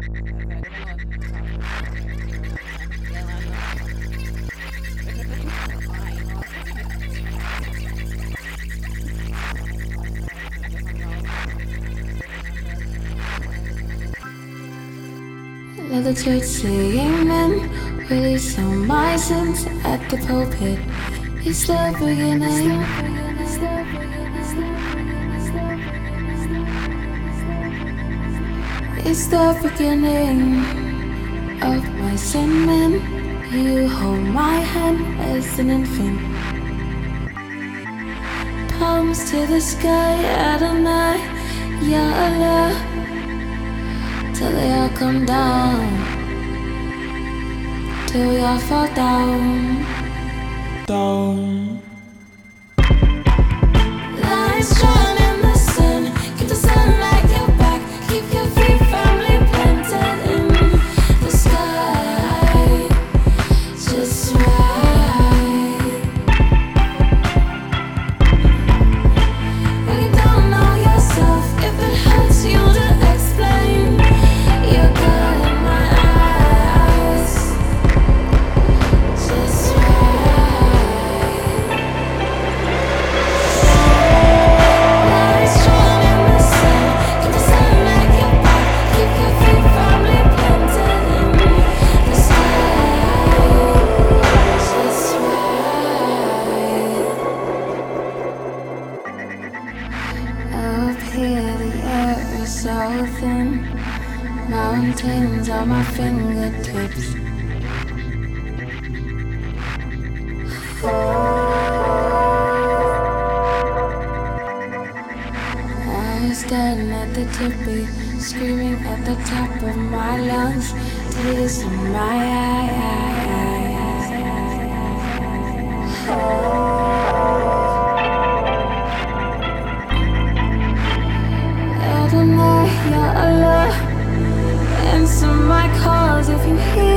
Let the church say amen. Release all my sins at the pulpit. It's the beginning. It's the beginning of my sin, man. You hold my hand as an infant. Palms to the sky, Adonai, Ya Allah, till they all come down, till we all fall down, down. Lines drawn in the sun, keep the sunlight your back, keep your feet firmly planted in the sky, just right. When you don't know yourself, if it hurts you to explain, you're good in my eyes, just right. Lines drawn in the sun, keep the sunlight your back, keep your feet firmly planted in the sky, just right. Up here the air is so thin, mountains on my fingertips. I was standing at the tippy, screaming at the top of my lungs, tears in my eyes. Adonai, Ya Allah, answer my calls if you hear